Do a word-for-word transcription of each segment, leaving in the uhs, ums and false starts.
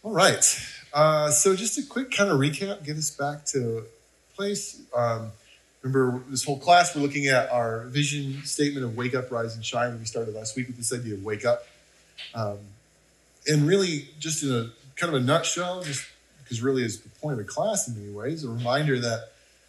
All right. Uh, so just a quick kind of recap, get us back to place. Um, remember this whole class, we're looking at our vision statement of wake up, rise, and shine. We started last week with this idea of wake up. Um, and really, just in a kind of a nutshell, just because really is the point of the class in many ways, a reminder that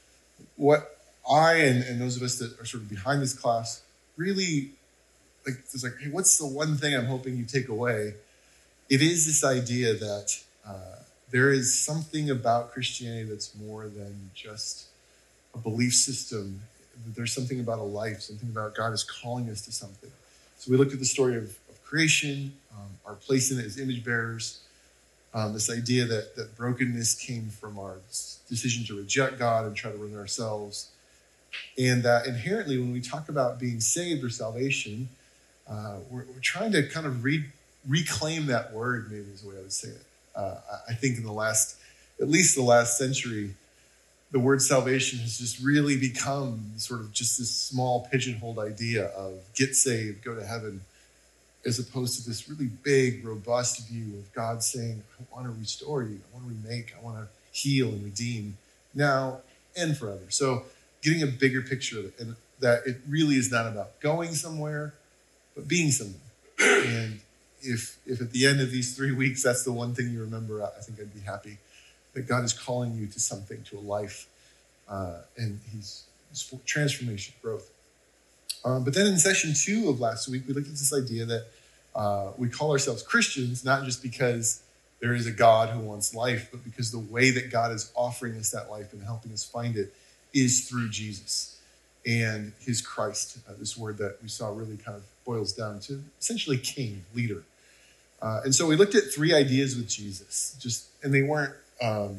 what I and, and those of us that are sort of behind this class really, like, it's like, hey, what's the one thing I'm hoping you take away? It is this idea that uh, there is something about Christianity that's more than just a belief system. There's something about a life, something about God is calling us to something. So we looked at the story of, of creation, um, our place in it as image bearers, um, this idea that, that brokenness came from our decision to reject God and try to run ourselves. And that inherently, when we talk about being saved or salvation, uh, we're, we're trying to kind of read reclaim that word, maybe is the way I would say it. Uh, I think in the last, at least the last century, the word salvation has just really become sort of just this small pigeonholed idea of get saved, go to heaven, as opposed to this really big, robust view of God saying, I want to restore you, I want to remake, I want to heal and redeem now and forever. So getting a bigger picture of it, and that it really is not about going somewhere, but being somewhere. And If if at the end of these three weeks, that's the one thing you remember, I think I'd be happy that God is calling you to something, to a life, uh, and he's, he's for transformation, growth. Um, but then in session two of last week, we looked at this idea that uh, we call ourselves Christians, not just because there is a God who wants life, but because the way that God is offering us that life and helping us find it is through Jesus and his Christ, uh, this word that we saw really kind of boils down to essentially king, leader. Uh, and so we looked at three ideas with Jesus, just, and they weren't, um,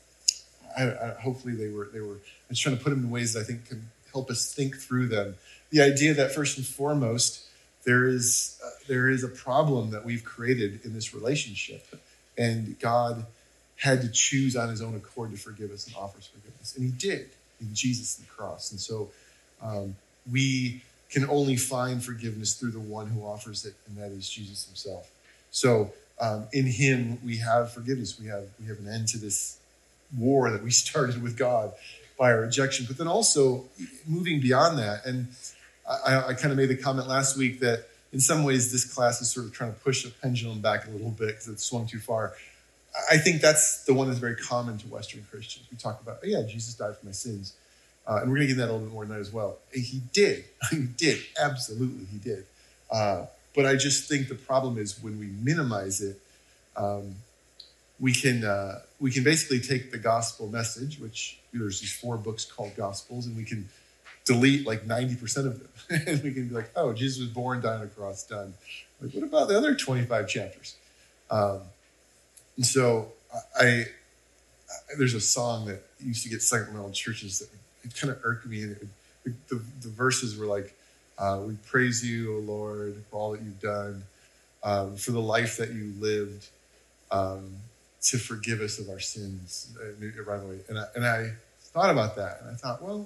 I, I, hopefully they were, they were, I was trying to put them in ways that I think can help us think through them. The idea that first and foremost, there is, uh, there is a problem that we've created in this relationship, and God had to choose on his own accord to forgive us and offer us forgiveness. And he did in Jesus and the cross. And so um, we can only find forgiveness through the one who offers it, and that is Jesus himself. So um, in him, we have forgiveness. We have we have an end to this war that we started with God by our rejection. But then also moving beyond that, and I, I kind of made the comment last week that in some ways this class is sort of trying to push the pendulum back a little bit because it swung too far. I think that's the one that's very common to Western Christians. We talk about, oh yeah, Jesus died for my sins. Uh, and we're going to get that a little bit more tonight as well. He did. He did. Absolutely, he did. Uh, But I just think the problem is when we minimize it, um, we can uh, we can basically take the gospel message, which there's these four books called Gospels, and we can delete like ninety percent of them. And we can be like, oh, Jesus was born, died on a cross, done. Like, what about the other twenty-five chapters? Um, and so I, I there's a song that used to get sung in old churches that it kind of irked me, and it would, the, the verses were like, Uh, we praise you, O Lord, for all that you've done, um, for the life that you lived, um, to forgive us of our sins. Right away. And I, and I thought about that, and I thought, well,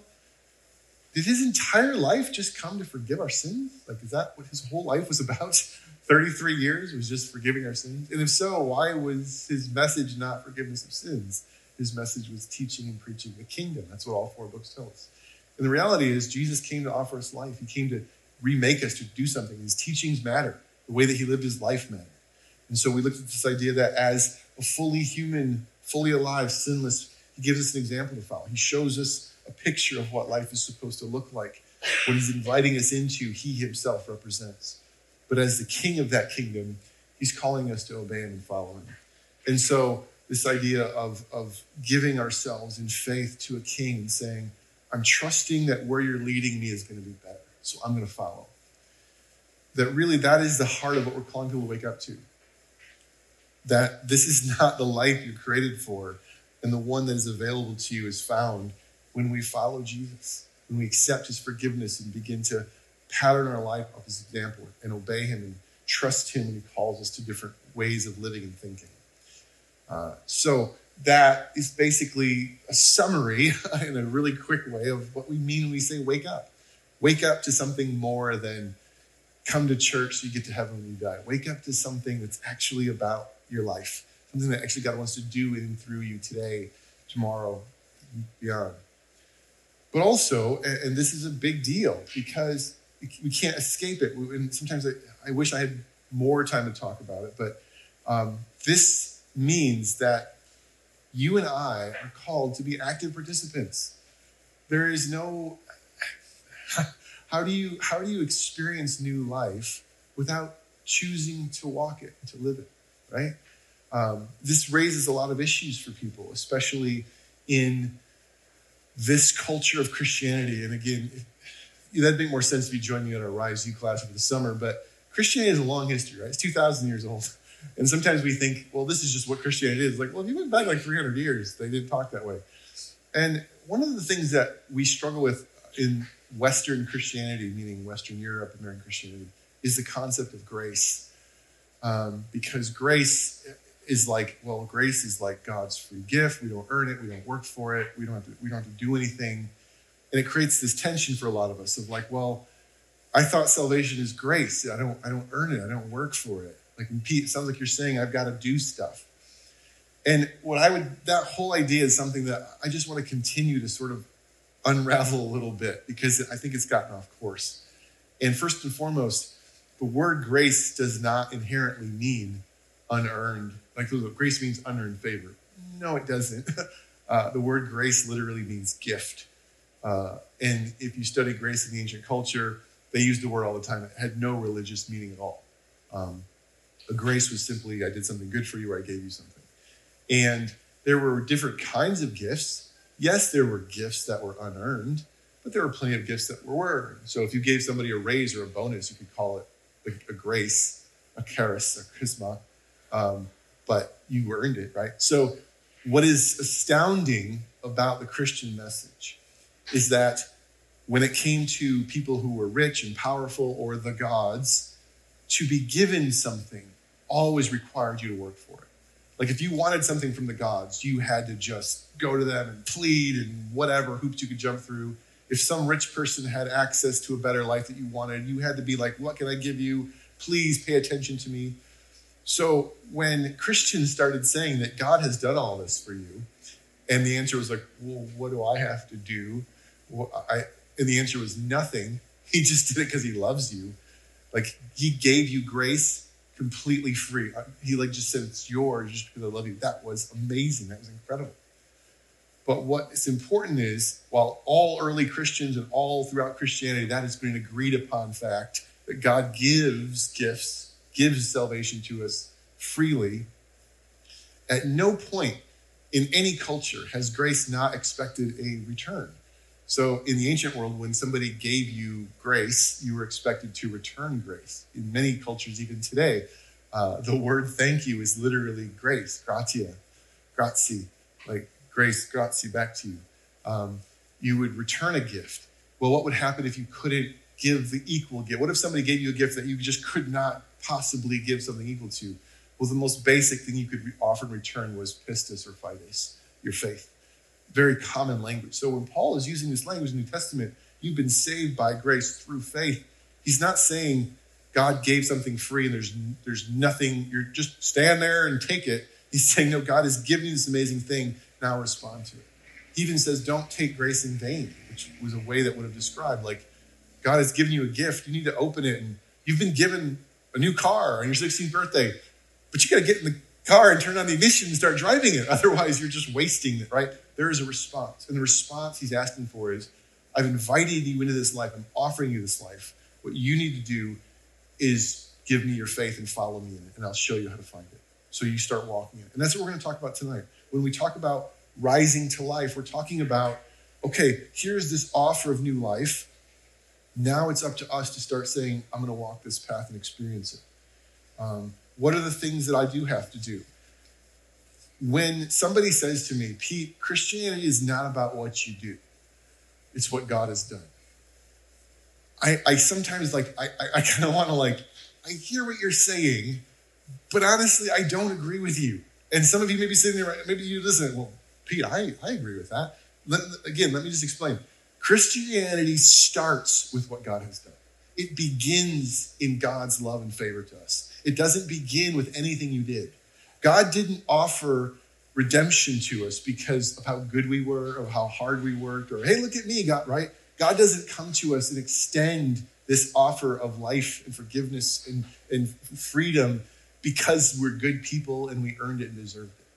did his entire life just come to forgive our sins? Like, is that what his whole life was about? thirty-three years was just forgiving our sins? And if so, why was his message not forgiveness of sins? His message was teaching and preaching the kingdom. That's what all four books tell us. And the reality is Jesus came to offer us life. He came to remake us, to do something. His teachings matter. The way that he lived his life mattered. And so we looked at this idea that as a fully human, fully alive, sinless, he gives us an example to follow. He shows us a picture of what life is supposed to look like. What he's inviting us into, he himself represents. But as the king of that kingdom, he's calling us to obey him and follow him. And so this idea of, of giving ourselves in faith to a king and saying, I'm trusting that where you're leading me is going to be better, so I'm going to follow. That really, that is the heart of what we're calling people to wake up to. That this is not the life you're created for, and the one that is available to you is found when we follow Jesus, when we accept his forgiveness and begin to pattern our life off his example and obey him and trust him when he calls us to different ways of living and thinking. Uh, so that is basically a summary in a really quick way of what we mean when we say wake up. Wake up to something more than come to church so you get to heaven when you die. Wake up to something that's actually about your life, something that actually God wants to do in and through you today, tomorrow, beyond. But also, and, and this is a big deal because we can't escape it. And sometimes I, I wish I had more time to talk about it, but um, this means that you and I are called to be active participants. There is no, how do you, how do you experience new life without choosing to walk it, to live it, right? Um, this raises a lot of issues for people, especially in this culture of Christianity. And again, it, that'd make more sense if you joined me at our Rise U class over the summer, but Christianity has a long history, right? It's two thousand years old. And sometimes we think, well, this is just what Christianity is. Like, well, if you went back like three hundred years, they didn't talk that way. And one of the things that we struggle with in Western Christianity, meaning Western Europe, American Christianity, is the concept of grace. Um, because grace is like, well, grace is like God's free gift. We don't earn it. We don't work for it. We don't have to, we don't have to do anything. And it creates this tension for a lot of us of like, well, I thought salvation is grace. I don't, I don't earn it. I don't work for it. Like Pete, it sounds like you're saying I've got to do stuff. And what I would, that whole idea is something that I just want to continue to sort of unravel a little bit because I think it's gotten off course. And first and foremost, the word grace does not inherently mean unearned. Like grace means unearned favor. No, it doesn't. Uh, the word grace literally means gift. Uh, and if you study grace in the ancient culture, they used the word all the time. It had no religious meaning at all. Um, a grace was simply, I did something good for you or I gave you something. And there were different kinds of gifts. Yes, there were gifts that were unearned, but there were plenty of gifts that were earned. So if you gave somebody a raise or a bonus, you could call it a, a grace, a charis, a charisma, um, but you earned it, right? So what is astounding about the Christian message is that when it came to people who were rich and powerful or the gods, to be given something always required you to work for it. Like if you wanted something from the gods, you had to just go to them and plead and whatever hoops you could jump through. If some rich person had access to a better life that you wanted, you had to be like, what can I give you? Please pay attention to me. So when Christians started saying that God has done all this for you, and the answer was like, well, what do I have to do? Well, I, and the answer was nothing. He just did it because he loves you. Like he gave you grace completely free. He like just said, it's yours just because I love you. That was amazing. That was incredible. But what is important is, while all early Christians and all throughout Christianity, that has been an agreed upon fact that God gives gifts, gives salvation to us freely. At no point in any culture has grace not expected a return. So in the ancient world, when somebody gave you grace, you were expected to return grace. In many cultures, even today, uh, the word thank you is literally grace, gratia, grazie, like grace, grazie, back to you. Um, you would return a gift. Well, what would happen if you couldn't give the equal gift? What if somebody gave you a gift that you just could not possibly give something equal to? Well, the most basic thing you could offer in return was pistis or fides, your faith. Very common language. So when Paul is using this language in the New Testament, you've been saved by grace through faith. He's not saying God gave something free and there's there's nothing, you're just stand there and take it. He's saying, no, God has given you this amazing thing, now respond to it. He even says, don't take grace in vain, which was a way that would have described, like, God has given you a gift, you need to open it, and you've been given a new car on your sixteenth birthday, but you got to get in the car and turn on the ignition and start driving it. Otherwise, you're just wasting it, right? There is a response. And the response he's asking for is, I've invited you into this life. I'm offering you this life. What you need to do is give me your faith and follow me in it, and I'll show you how to find it. So you start walking in it. And that's what we're going to talk about tonight. When we talk about rising to life, we're talking about, okay, here's this offer of new life. Now it's up to us to start saying, I'm going to walk this path and experience it. Um, What are the things that I do have to do? When somebody says to me, Pete, Christianity is not about what you do. It's what God has done. I, I sometimes like, I, I, I kind of want to like, I hear what you're saying, but honestly, I don't agree with you. And some of you may be sitting there, maybe you listen, well, Pete, I, I agree with that. Let, again, let me just explain. Christianity starts with what God has done. It begins in God's love and favor to us. It doesn't begin with anything you did. God didn't offer redemption to us because of how good we were or how hard we worked or, hey, look at me, God, right? God doesn't come to us and extend this offer of life and forgiveness and, and freedom because we're good people and we earned it and deserved it.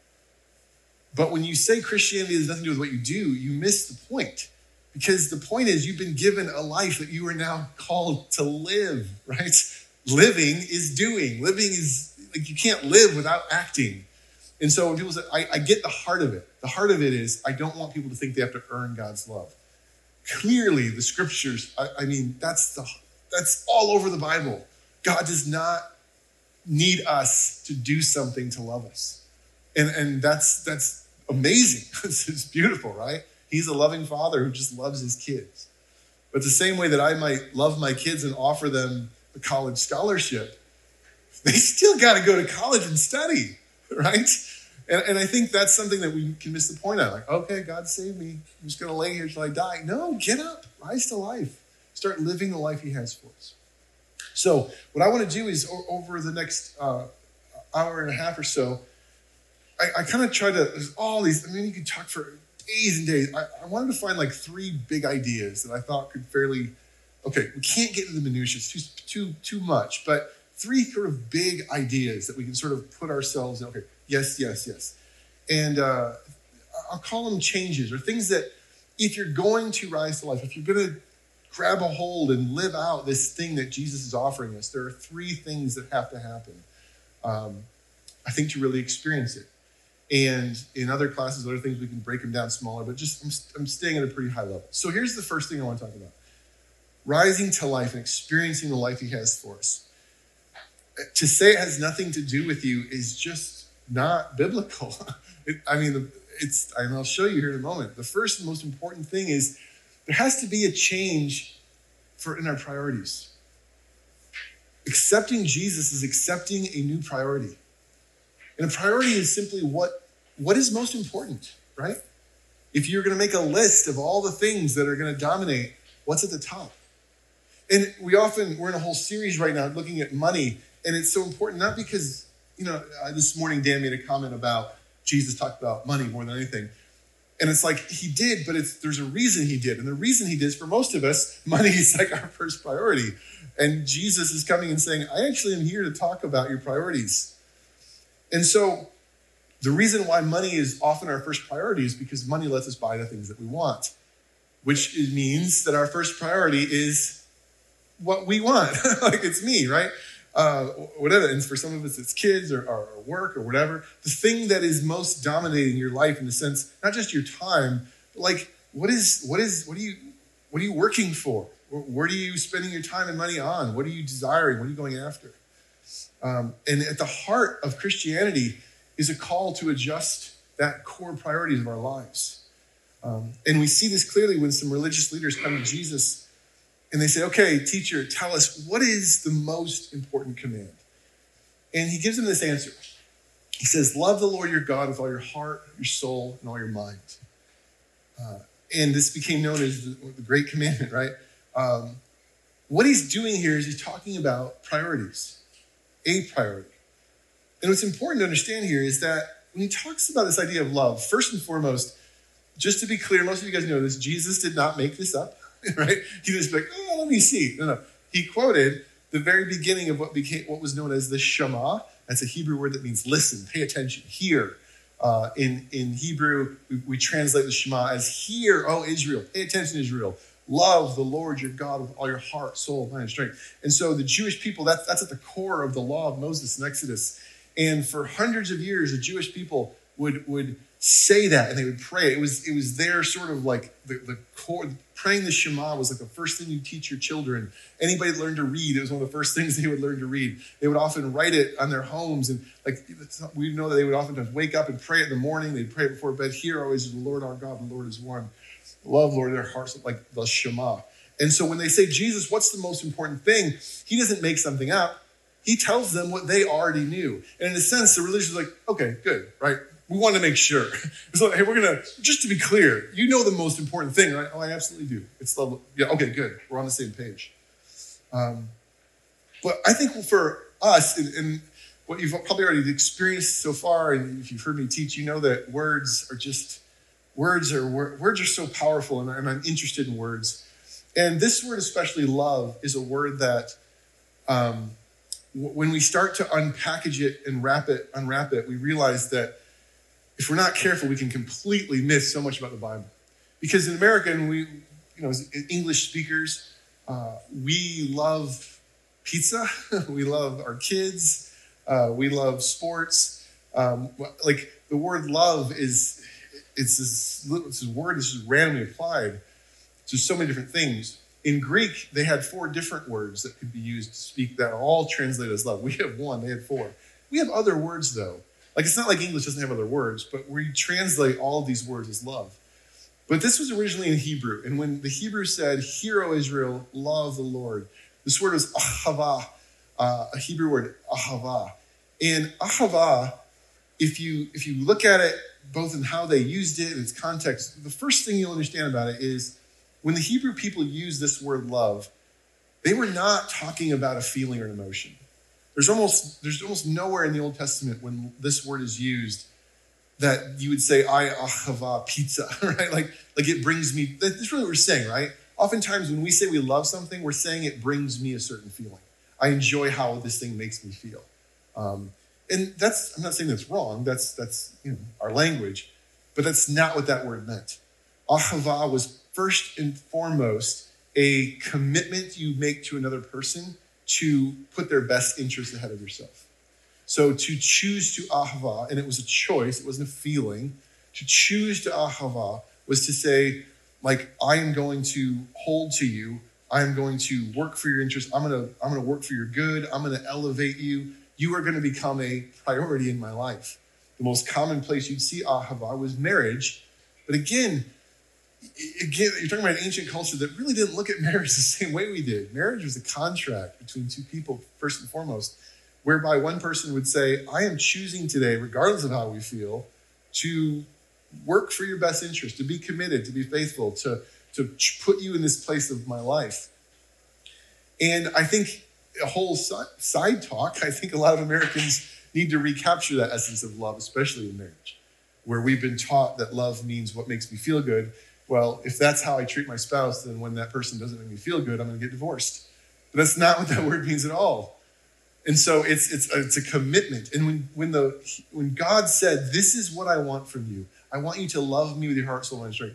But when you say Christianity has nothing to do with what you do, you miss the point. Because the point is you've been given a life that you are now called to live, right? Living is doing. Living is, like, you can't live without acting. And so when people say, I, I get the heart of it. The heart of it is, I don't want people to think they have to earn God's love. Clearly, the scriptures, I, I mean, that's the that's all over the Bible. God does not need us to do something to love us. And, and that's that's amazing. It's beautiful, right? He's a loving father who just loves his kids. But the same way that I might love my kids and offer them a college scholarship, they still got to go to college and study, right? And, and I think that's something that we can miss the point of. Like, okay, God save me. I'm just going to lay here till I die. No, get up. Rise to life. Start living the life he has for us. So what I want to do is o- over the next uh, hour and a half or so, I, I kind of try to, there's all these, I mean, you could talk for days and days. I, I wanted to find like three big ideas that I thought could fairly, okay, we can't get into the minutiae, it's too, too, too much, but three sort of big ideas that we can sort of put ourselves in. Okay, yes, yes, yes. And uh, I'll call them changes or things that if you're going to rise to life, if you're going to grab a hold and live out this thing that Jesus is offering us, there are three things that have to happen, um, I think, to really experience it. And in other classes, other things, we can break them down smaller, but just I'm, I'm staying at a pretty high level. So here's the first thing I want to talk about. Rising to life and experiencing the life he has for us. To say it has nothing to do with you is just not biblical. It, I mean, it's, and I'll show you here in a moment. The first and most important thing is there has to be a change for in our priorities. Accepting Jesus is accepting a new priority. And a priority is simply what, what is most important, right? If you're going to make a list of all the things that are going to dominate, what's at the top? And we often, we're in a whole series right now looking at money. And it's so important, not because, you know, uh, this morning Dan made a comment about Jesus talked about money more than anything. And it's like, he did, but it's there's a reason he did. And the reason he did is for most of us, money is like our first priority. And Jesus is coming and saying, I actually am here to talk about your priorities. And so the reason why money is often our first priority is because money lets us buy the things that we want, which means that our first priority is what we want. Like it's me, right? Uh, whatever. And for some of us, it's kids or, or work or whatever. The thing that is most dominating your life in the sense, not just your time, but like what is, what is, what are you, what are you working for? Where are you spending your time and money on? What are you desiring? What are you going after? Um, and at the heart of Christianity is a call to adjust that core priorities of our lives. Um, and we see this clearly when some religious leaders come to Jesus and they say, okay, teacher, tell us what is the most important command? And he gives them this answer. He says, love the Lord your God with all your heart, your soul, and all your mind. Uh, and this became known as the, the Great Commandment, right? Um, what he's doing here is he's talking about priorities. A priority. And what's important to understand here is that when he talks about this idea of love, first and foremost, just to be clear, most of you guys know this, Jesus did not make this up, right? He was like, oh, let me see. No, no. He quoted the very beginning of what became what was known as the Shema. That's a Hebrew word that means listen, pay attention, hear. Uh, in, in Hebrew, we, we translate the Shema as hear, O Israel, pay attention, Israel. Love the Lord your God with all your heart, soul, mind, and strength. And so the Jewish people, that's, that's at the core of the law of Moses in Exodus. And for hundreds of years, the Jewish people would, would say that and they would pray. It was, it was their sort of like the, the core, praying the Shema was like the first thing you teach your children. Anybody that learned to read, it was one of the first things they would learn to read. They would often write it on their homes. And like we know that they would oftentimes wake up and pray it in the morning. They'd pray it before bed. Hear always the Lord our God, the Lord is one. Love, Lord, their hearts, like the Shema. And so when they say, Jesus, what's the most important thing? He doesn't make something up. He tells them what they already knew. And in a sense, the religious is like, okay, good, right? We want to make sure. It's like, hey, we're going to, just to be clear, you know the most important thing, right? Oh, I absolutely do. It's the, yeah, okay, good. We're on the same page. Um, but I think for us, and, and what you've probably already experienced so far, and if you've heard me teach, you know that words are just, words are words are so powerful, and, and I'm interested in words. And this word, especially love, is a word that um, w- when we start to unpackage it and wrap it, unwrap it, we realize that if we're not careful, we can completely miss so much about the Bible. Because in America, and we, you know, as English speakers, uh, we love pizza, we love our kids, uh, we love sports. Um, like the word love is, it's this, it's this word that's just randomly applied to so many different things. In Greek, they had four different words that could be used to speak that are all translated as love. We have one, they had four. We have other words though. Like it's not like English doesn't have other words, but we translate all of these words as love. But this was originally in Hebrew. And when the Hebrew said, "Hear, O Israel, love the Lord," this word was ahava, uh, a Hebrew word, ahava. And ahava, if you if you look at it, both in how they used it and its context, the first thing you'll understand about it is when the Hebrew people used this word love, they were not talking about a feeling or an emotion. There's almost there's almost nowhere in the Old Testament when this word is used that you would say, "I ahava pizza," right? Like, like it brings me, that's really what we're saying, right? Oftentimes when we say we love something, we're saying it brings me a certain feeling. I enjoy how this thing makes me feel. Um, and that's, I'm not saying that's wrong. That's, that's you know, our language, but that's not what that word meant. Ahava was first and foremost a commitment you make to another person to put their best interest ahead of yourself. So to choose to ahava, and it was a choice, it wasn't a feeling, to choose to ahava was to say, like, I am going to hold to you. I am going to work for your interest. I'm going to, I'm going to work for your good. I'm going to elevate you. You are going to become a priority in my life. The most common place you'd see ahava was marriage. But again, again, you're talking about an ancient culture that really didn't look at marriage the same way we did. Marriage was a contract between two people, first and foremost, whereby one person would say, I am choosing today, regardless of how we feel, to work for your best interest, to be committed, to be faithful, to, to put you in this place of my life. And I think a whole side talk, I think a lot of Americans need to recapture that essence of love, especially in marriage, where we've been taught that love means what makes me feel good. Well, if that's how I treat my spouse, then when that person doesn't make me feel good, I'm going to get divorced. But that's not what that word means at all. And so it's it's it's a commitment. And when when the when God said, "This is what I want from you. I want you to love me with your heart, soul, mind, and strength."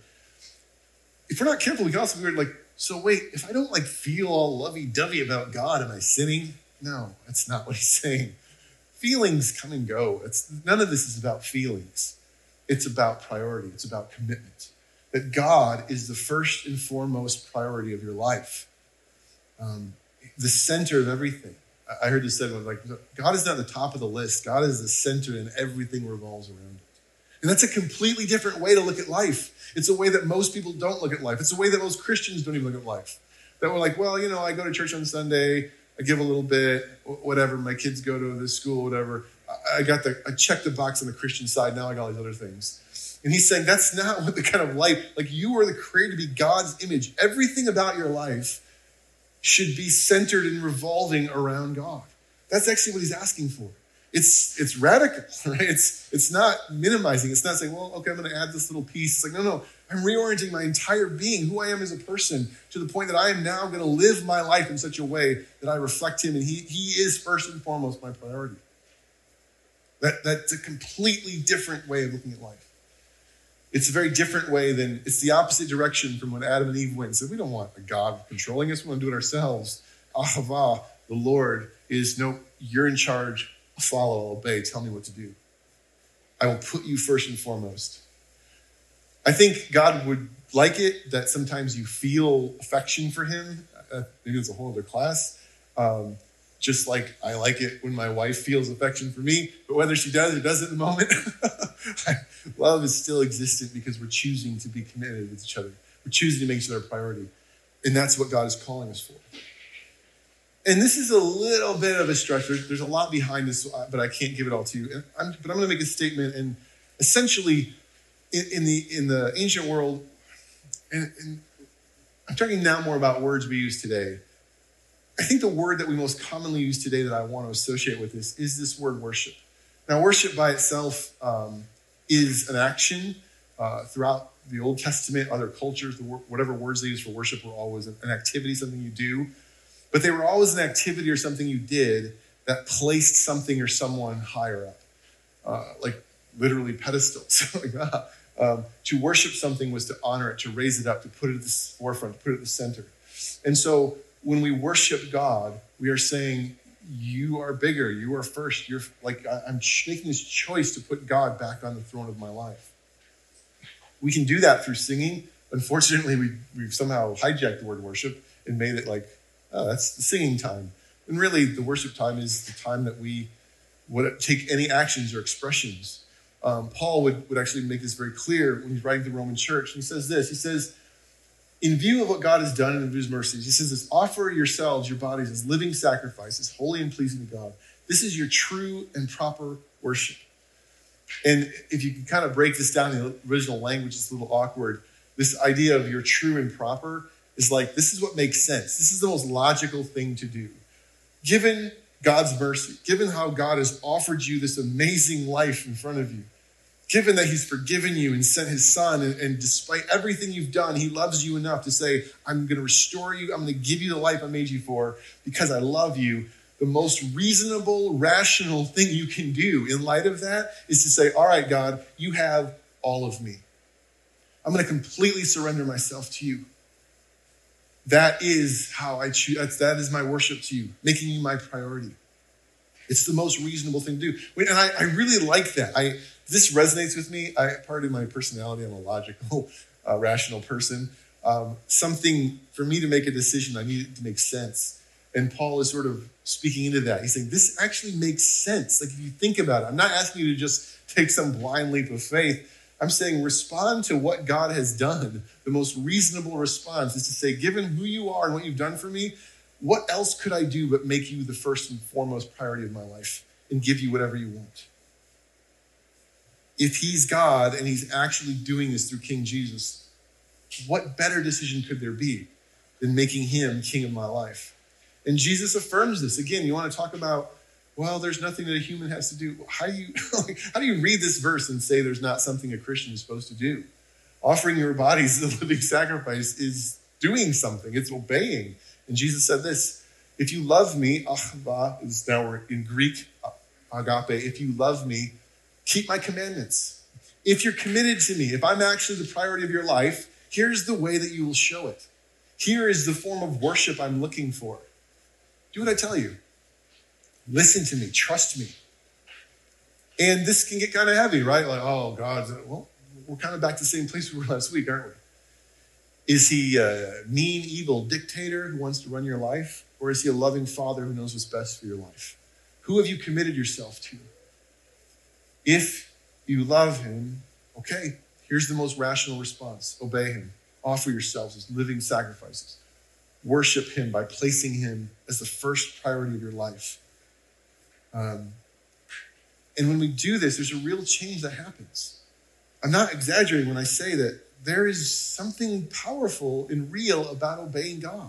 If we're not careful, we can also be like, so wait, if I don't like feel all lovey-dovey about God, am I sinning? No, that's not what he's saying. Feelings come and go. It's none of this is about feelings. It's about priority. It's about commitment. That God is the first and foremost priority of your life. Um, the center of everything. I heard this said, like, God is not the top of the list. God is the center and everything revolves around it. And that's a completely different way to look at life. It's a way that most people don't look at life. It's a way that most Christians don't even look at life. That we're like, well, you know, I go to church on Sunday, I give a little bit, whatever, my kids go to this school, whatever. I got the, I checked the box on the Christian side, now I got all these other things. And he's saying that's not what the kind of life, like you are the created to be God's image. Everything about your life should be centered and revolving around God. That's actually what he's asking for. It's it's radical, right? It's it's not minimizing. It's not saying, well, okay, I'm going to add this little piece. It's like, no, no, I'm reorienting my entire being, who I am as a person, to the point that I am now going to live my life in such a way that I reflect him, and he he is first and foremost my priority. That that's a completely different way of looking at life. It's a very different way than, it's the opposite direction from when Adam and Eve went and said, we don't want a God controlling us, we want to do it ourselves. Ahava, the Lord, is no, you're in charge, I'll follow, I'll obey, tell me what to do. I will put you first and foremost. I think God would like it that sometimes you feel affection for him. Uh, maybe it's a whole other class. Um, just like I like it when my wife feels affection for me, but whether she does or doesn't in the moment, love is still existent because we're choosing to be committed with each other. We're choosing to make each other a priority. And that's what God is calling us for. And this is a little bit of a structure. There's a lot behind this, but I can't give it all to you. And I'm, but I'm going to make a statement. And essentially, in, in the in the ancient world, and, and I'm talking now more about words we use today. I think the word that we most commonly use today that I want to associate with this is this word worship. Now, worship by itself um, is an action uh, throughout the Old Testament, other cultures, the, whatever words they use for worship were always an activity, something you do. But they were always an activity or something you did that placed something or someone higher up, uh, like literally pedestals. like, ah. um, to worship something was to honor it, to raise it up, to put it at the forefront, to put it at the center. And so when we worship God, we are saying, you are bigger, you are first. You're like, I'm making this choice to put God back on the throne of my life. We can do that through singing. Unfortunately, we, we've somehow hijacked the word worship and made it like, oh, that's the singing time. And really, the worship time is the time that we would take any actions or expressions. Um, Paul would, would actually make this very clear when he's writing to the Roman church. He says this, he says, in view of what God has done and of his mercies, he says this, offer yourselves, your bodies as living sacrifices, holy and pleasing to God. This is your true and proper worship. And if you can kind of break this down in the original language, it's a little awkward. This idea of your true and proper is like, this is what makes sense. This is the most logical thing to do. Given God's mercy, given how God has offered you this amazing life in front of you, given that he's forgiven you and sent his son, and, and despite everything you've done, he loves you enough to say, I'm going to restore you. I'm going to give you the life I made you for because I love you. The most reasonable, rational thing you can do in light of that is to say, all right, God, you have all of me. I'm going to completely surrender myself to you. That is how I choose. That is my worship to you, making you my priority. It's the most reasonable thing to do. And I, I really like that. I This resonates with me. I, part of my personality, I'm a logical, uh, rational person. Um, something, for me to make a decision, I need it to make sense. And Paul is sort of speaking into that. He's saying, this actually makes sense. Like if you think about it, I'm not asking you to just take some blind leap of faith. I'm saying respond to what God has done. The most reasonable response is to say, given who you are and what you've done for me, what else could I do but make you the first and foremost priority of my life and give you whatever you want? If he's God and he's actually doing this through King Jesus, what better decision could there be than making him king of my life? And Jesus affirms this. Again, you want to talk about, well, there's nothing that a human has to do. How do you, how do you read this verse and say there's not something a Christian is supposed to do? Offering your bodies as a living sacrifice is doing something. It's obeying. And Jesus said this, if you love me, achava is now in Greek, agape, if you love me, keep my commandments. If you're committed to me, if I'm actually the priority of your life, here's the way that you will show it. Here is the form of worship I'm looking for. Do what I tell you. Listen to me. Trust me. And this can get kind of heavy, right? Like, oh, God, well, we're kind of back to the same place we were last week, aren't we? Is he a mean, evil dictator who wants to run your life? Or is he a loving father who knows what's best for your life? Who have you committed yourself to? If you love him, okay, here's the most rational response. Obey him. Offer yourselves as living sacrifices. Worship him by placing him as the first priority of your life. Um, and when we do this, there's a real change that happens. I'm not exaggerating when I say that there is something powerful and real about obeying God.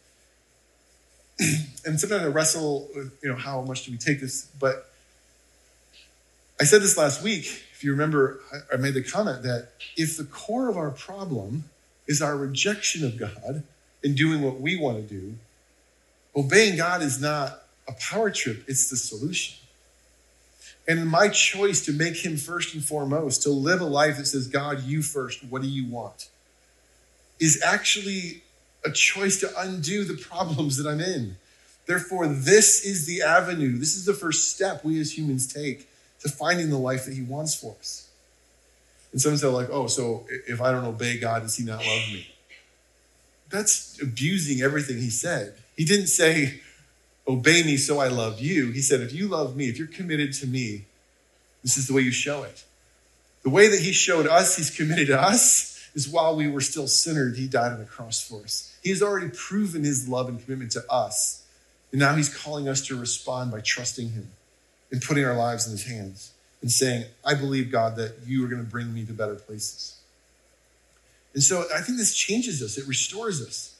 And sometimes I wrestle with, you know, how much do we take this? But I said this last week. If you remember, I made the comment that if the core of our problem is our rejection of God and doing what we want to do, obeying God is not a power trip, it's the solution. And my choice to make him first and foremost, to live a life that says, God, you first, what do you want? Is actually a choice to undo the problems that I'm in. Therefore, this is the avenue. This is the first step we as humans take to finding the life that he wants for us. And some say like, oh, so if I don't obey God, does he not love me? That's abusing everything he said. He didn't say, obey me so I love you. He said, if you love me, if you're committed to me, this is the way you show it. The way that he showed us he's committed to us is while we were still sinners, he died on the cross for us. He has already proven his love and commitment to us. And now he's calling us to respond by trusting him and putting our lives in his hands and saying, I believe, God, that you are going to bring me to better places. And so I think this changes us. It restores us.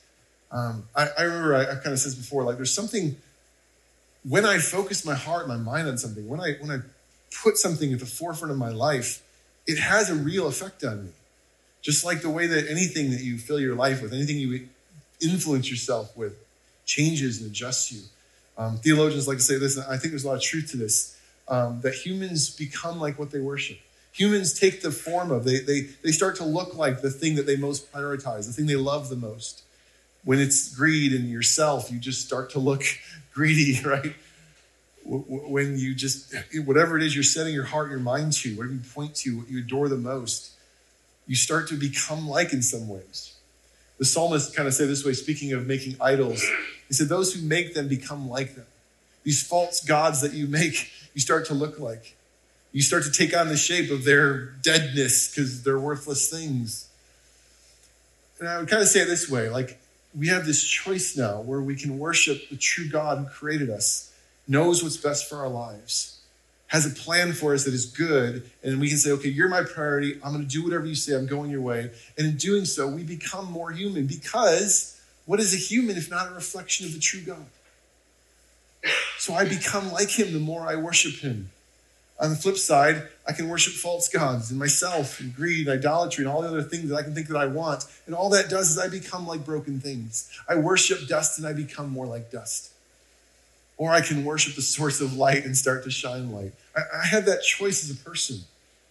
Um, I, I remember I, I've kind of said this before, like there's something, when I focus my heart, my mind on something, when I when I put something at the forefront of my life, it has a real effect on me. Just like the way that anything that you fill your life with, anything you influence yourself with, changes and adjusts you. Um, theologians like to say this, and I think there's a lot of truth to this, um, that humans become like what they worship. Humans take the form of, they, they, they start to look like the thing that they most prioritize, the thing they love the most. When it's greed and yourself, you just start to look greedy, right? When you just, whatever it is you're setting your heart, your mind to, whatever you point to, what you adore the most, you start to become like in some ways. The psalmist kind of said this way, speaking of making idols, he said, those who make them become like them. These false gods that you make, you start to look like. You start to take on the shape of their deadness because they're worthless things. And I would kind of say it this way, like we have this choice now where we can worship the true God who created us, knows what's best for our lives, has a plan for us that is good, and we can say, okay, you're my priority. I'm going to do whatever you say. I'm going your way. And in doing so, we become more human because what is a human if not a reflection of the true God? So I become like him the more I worship him. On the flip side, I can worship false gods and myself and greed, and idolatry, and all the other things that I can think that I want. And all that does is I become like broken things. I worship dust and I become more like dust. Or I can worship the source of light and start to shine light. I, I have that choice as a person.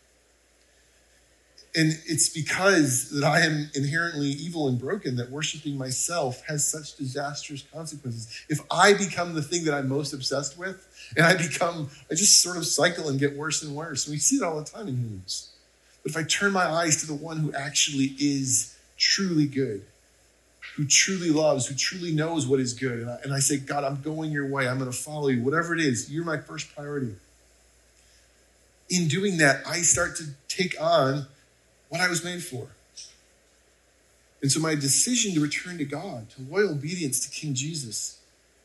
And it's because that I am inherently evil and broken that worshiping myself has such disastrous consequences. If I become the thing that I'm most obsessed with, and I become, I just sort of cycle and get worse and worse. And we see it all the time in humans. But if I turn my eyes to the one who actually is truly good, who truly loves, who truly knows what is good, and I, and I say, God, I'm going your way. I'm going to follow you. Whatever it is, you're my first priority. In doing that, I start to take on what I was made for. And so my decision to return to God, to loyal obedience to King Jesus,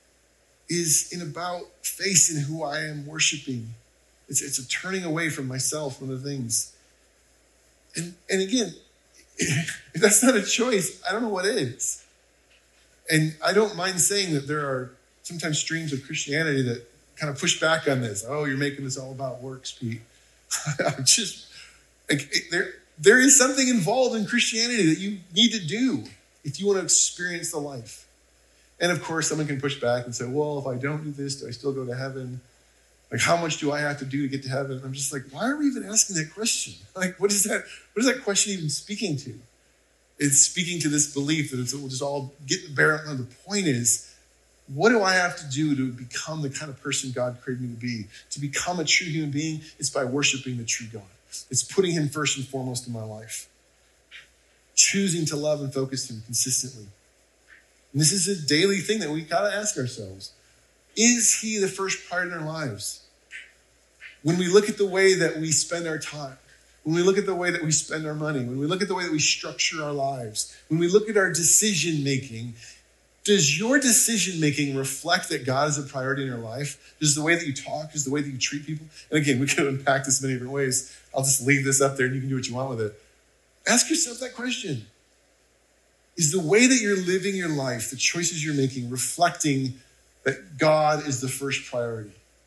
is in about face in who I am worshiping. It's, it's a turning away from myself and the things. And, and again, if that's not a choice, I don't know what is. And I don't mind saying that there are sometimes streams of Christianity that kind of push back on this. Oh, you're making this all about works, Pete. I'm just, like, there, there is something involved in Christianity that you need to do if you want to experience the life. And of course, someone can push back and say, well, if I don't do this, do I still go to heaven? Like, how much do I have to do to get to heaven? And I'm just like, why are we even asking that question? Like, what is that? What is that question even speaking to? It's speaking to this belief that it's, we'll just all get the bear. No, the point is, what do I have to do to become the kind of person God created me to be? To become a true human being, it's by worshiping the true God. It's putting him first and foremost in my life. Choosing to love and focus him consistently. And this is a daily thing that we got to ask ourselves. Is he the first priority in our lives? When we look at the way that we spend our time, when we look at the way that we spend our money, when we look at the way that we structure our lives, when we look at our decision-making, does your decision-making reflect that God is a priority in your life? Does the way that you talk, does the way that you treat people? And again, we could unpack this many different ways. I'll just leave this up there and you can do what you want with it. Ask yourself that question. Is the way that you're living your life, the choices you're making, reflecting that God is the first priority?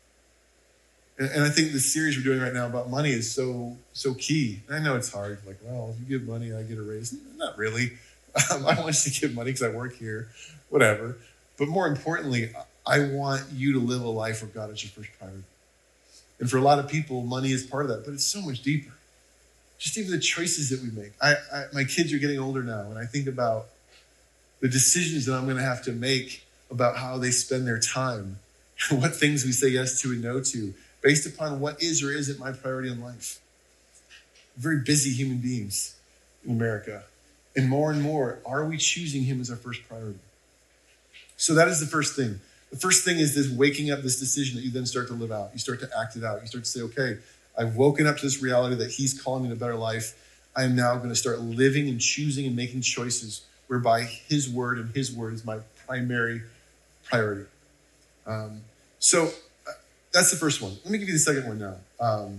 And, and I think the series we're doing right now about money is so, so key. And I know it's hard. Like, well, if you give money, I get a raise. Not really. Um, I want you to give money because I work here, whatever. But more importantly, I want you to live a life where God is your first priority. And for a lot of people, money is part of that, but it's so much deeper. Just even the choices that we make. I, I, my kids are getting older now, and I think about the decisions that I'm going to have to make about how they spend their time, what things we say yes to and no to, based upon what is or isn't my priority in life. We're very busy human beings in America. And more and more, are we choosing him as our first priority? So that is the first thing. The first thing is this waking up, this decision that you then start to live out. You start to act it out. You start to say, okay, I've woken up to this reality that he's calling me to a better life. I am now going to start living and choosing and making choices whereby his word and his word is my primary priority. Um, so uh, that's the first one. Let me give you the second one now. Um,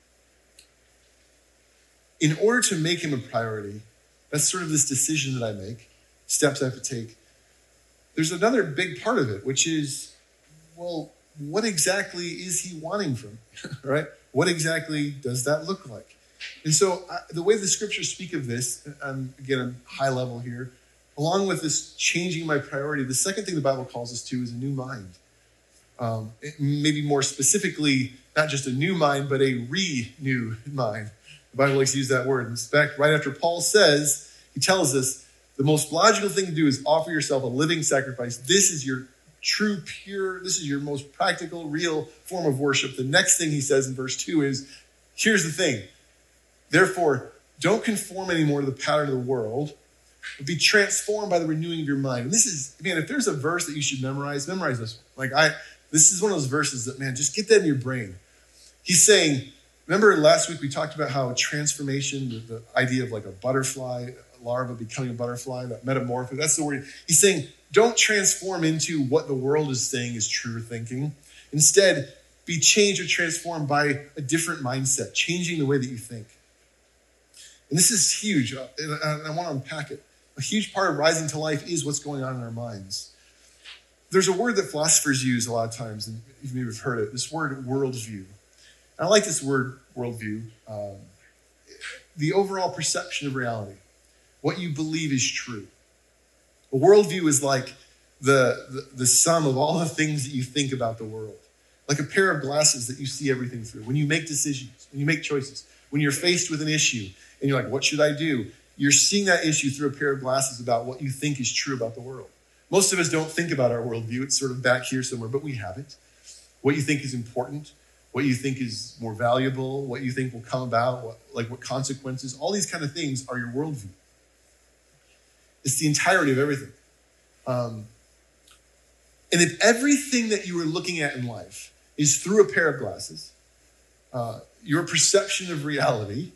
in order to make him a priority, that's sort of this decision that I make, steps I have to take. there's another big part of it, which is, well, what exactly is he wanting from me, right? What exactly does that look like? And so I, the way the scriptures speak of this, um, again, I'm high level here, along with this changing my priority, the second thing the Bible calls us to is a new mind. Um, maybe more specifically, not just a new mind, but a renewed mind. The Bible likes to use that word. In fact, right after Paul says, he tells us, the most logical thing to do is offer yourself a living sacrifice. This is your true, pure, this is your most practical, real form of worship. The next thing he says in verse two is, here's the thing. Therefore, don't conform anymore to the pattern of the world, but be transformed by the renewing of your mind. And this is, man, if there's a verse that you should memorize, memorize this one. Like I, this is one of those verses that, man, just get that in your brain. He's saying, remember last week we talked about how transformation, the, the idea of like a butterfly, a larva becoming a butterfly, that metamorphosis, that's the word. He's saying, don't transform into what the world is saying is true thinking. Instead, be changed or transformed by a different mindset, changing the way that you think. And this is huge, and I want to unpack it. A huge part of rising to life is what's going on in our minds. There's a word that philosophers use a lot of times, and you maybe have heard it, this word worldview. And I like this word worldview. Um, the overall perception of reality, what you believe is true. A worldview is like the, the, the sum of all the things that you think about the world. Like a pair of glasses that you see everything through. When you make decisions, when you make choices, when you're faced with an issue and you're like, what should I do? You're seeing that issue through a pair of glasses about what you think is true about the world. Most of us don't think about our worldview. It's sort of back here somewhere, but we have it. What you think is important, what you think is more valuable, what you think will come about, what, like what consequences, all these kind of things are your worldview. It's the entirety of everything. Um, and if everything that you are looking at in life is through a pair of glasses, uh, your perception of reality,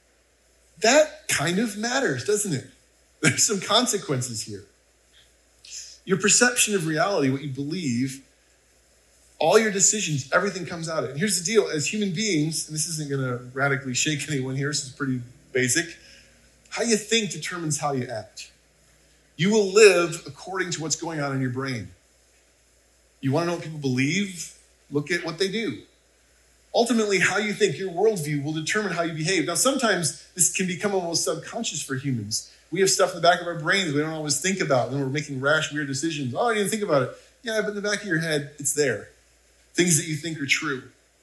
that kind of matters, doesn't it? There's some consequences here. Your perception of reality, what you believe, all your decisions, everything comes out of it. And here's the deal. As human beings, and this isn't going to radically shake anyone here, this is pretty basic, how you think determines how you act. You will live according to what's going on in your brain. You want to know what people believe? Look at what they do. Ultimately, how you think, your worldview will determine how you behave. Now, sometimes this can become almost subconscious for humans. We have stuff in the back of our brains we don't always think about when we're making rash, weird decisions. Oh, I didn't think about it. Yeah, but in the back of your head, it's there. Things that you think are true.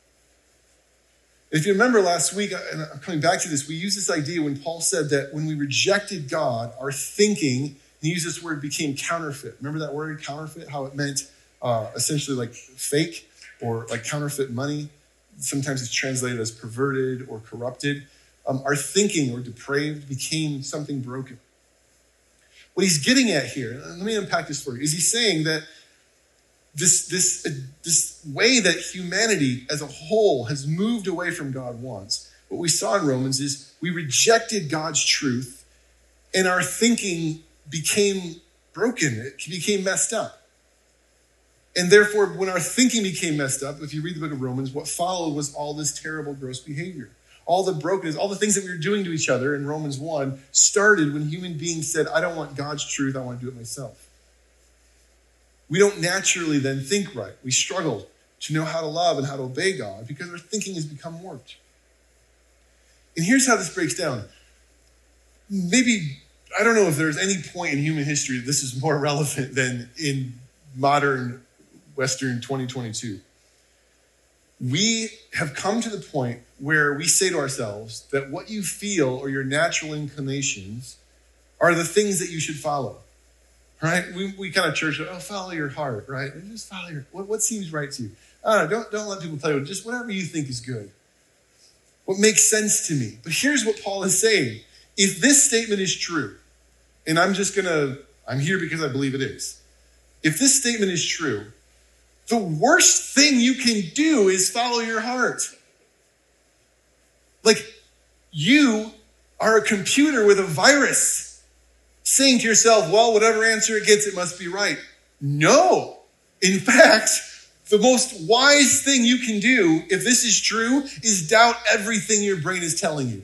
If you remember last week, and I'm coming back to this, we used this idea when Paul said that when we rejected God, our thinking, and he used this word, became counterfeit. Remember that word, counterfeit? How it meant uh, essentially like fake or like counterfeit money. Sometimes it's translated as perverted or corrupted. Um, our thinking or depraved became something broken. What he's getting at here, let me unpack this for you, is he's saying that this, this, uh, this way that humanity as a whole has moved away from God once, what we saw in Romans is we rejected God's truth and our thinking became broken. It became messed up. And therefore, when our thinking became messed up, if you read the book of Romans, what followed was all this terrible, gross behavior. All the brokenness, all the things that we were doing to each other in Romans one started when human beings said, I don't want God's truth, I want to do it myself. We don't naturally then think right. We struggle to know how to love and how to obey God because our thinking has become warped. And here's how this breaks down. Maybe, I don't know if there's any point in human history that this is more relevant than in modern Western twenty twenty-two. We have come to the point where we say to ourselves that what you feel or your natural inclinations are the things that you should follow, right? We, we kind of church, oh, follow your heart, right? Just follow your, what, what seems right to you? I don't know, don't, don't let people tell you, just whatever you think is good. What makes sense to me. But here's what Paul is saying. If this statement is true, and I'm just going to, I'm here because I believe it is. If this statement is true, the worst thing you can do is follow your heart. Like, you are a computer with a virus saying to yourself, well, whatever answer it gets, it must be right. No. In fact, the most wise thing you can do, if this is true, is doubt everything your brain is telling you.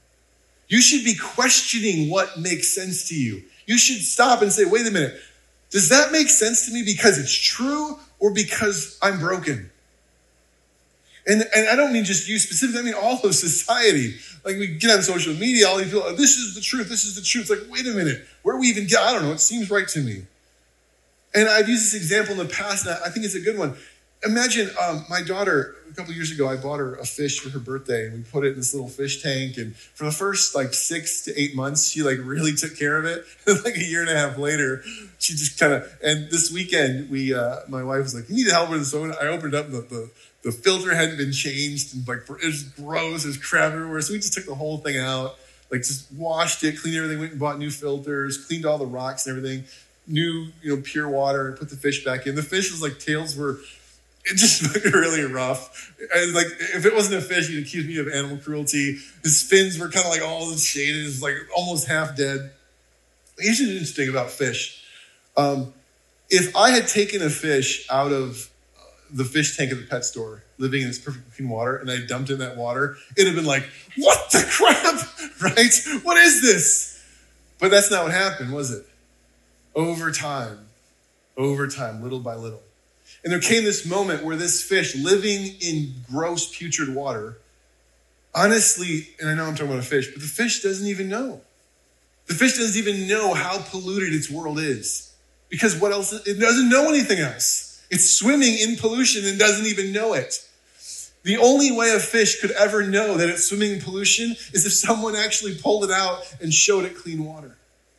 You should be questioning what makes sense to you. You should stop and say, wait a minute, Does that make sense to me because it's true or because I'm broken? And, and I don't mean just you specifically, I mean all of society. Like we get on social media, all these people, oh, this is the truth, this is the truth. Like, wait a minute, where we even get, I don't know, it seems right to me. And I've used this example in the past, and I think it's a good one. Imagine um, my daughter, a couple years ago, I bought her a fish for her birthday, and we put it in this little fish tank. And for the first like six to eight months, she like really took care of it. Like a year and a half later, she just kind of, and this weekend, we, uh, my wife was like, you need help with this. So I opened up, the, the, the filter hadn't been changed, and like it was gross, there's crap everywhere. So we just took the whole thing out, like just washed it, cleaned everything, went and bought new filters, cleaned all the rocks and everything, new, you know, pure water, and put the fish back in. The fish was like, tails were, it just looked really rough. And like, if it wasn't a fish, you'd accuse me of animal cruelty. His fins were kind of like all shaded. It was like almost half dead. Here's what's interesting about fish. Um, if I had taken a fish out of the fish tank at the pet store, living in this perfect clean water, and I dumped in that water, it'd have been like, what the crap, right? What is this? But that's not what happened, was it? Over time, over time, little by little. And there came this moment where this fish living in gross, putrid water, honestly, and I know I'm talking about a fish, but the fish doesn't even know. The fish doesn't even know how polluted its world is. Because what else? It doesn't know anything else. It's swimming in pollution and doesn't even know it. The only way a fish could ever know that it's swimming in pollution is if someone actually pulled it out and showed it clean water.